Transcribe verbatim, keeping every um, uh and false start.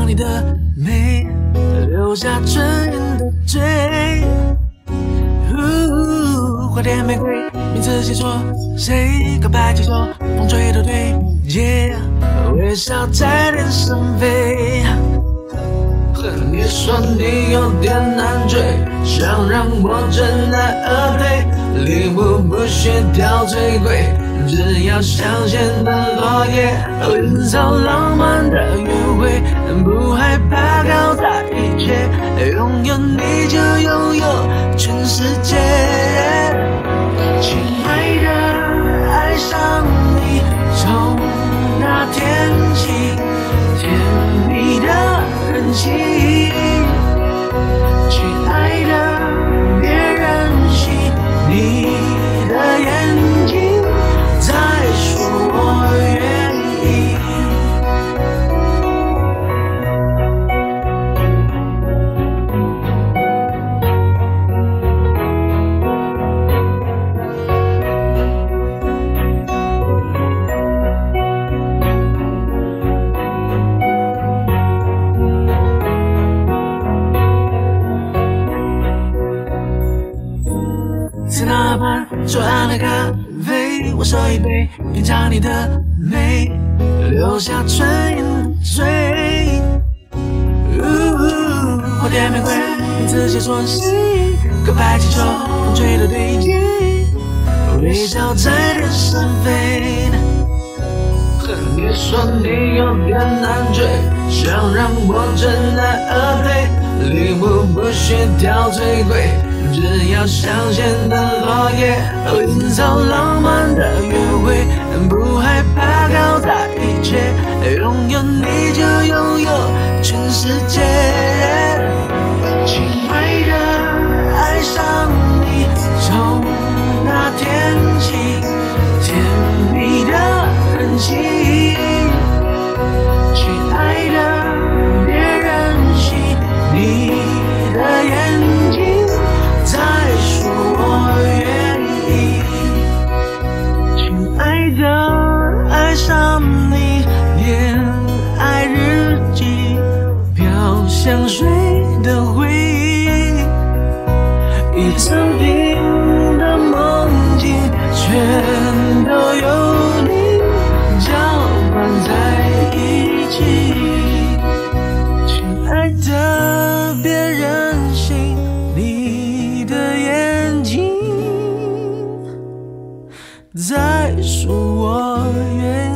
你的美，留下唇印的嘴。花店玫瑰，名字写错，谁告白气球，风吹都对。Yeah， 微笑在脸上飞。你说你有点难追，想让我真爱而退，礼物不需挑最贵，只要香榭的落叶，营造浪漫的约会，不害怕搞砸一切，拥有你就拥有全世界。亲爱的，爱上你，从那天起，甜蜜的人气。亲爱的，别任性，你的眼睛在说我愿意。在那盘左岸的咖啡，我手一杯，品尝你的美，留下唇印的嘴。花店玫瑰，名字写错谁？告白气球，风吹的对接，微笑在天上飞。你说你有点难追，想让我真爱而退，礼物不需挑最贵，只要香榭的落叶，营造浪漫的约会，不害怕搞砸一切，拥有你就拥有全世界。亲爱的，爱上你，从那天起，甜蜜的人气。亲爱的，别任性，你的眼睛在说我愿意。亲爱的，爱上你，恋爱日记，飘香水的回忆，一曾经的梦境，全都有你搅拌在一起。亲爱的，别任性，你的眼睛在说我愿意。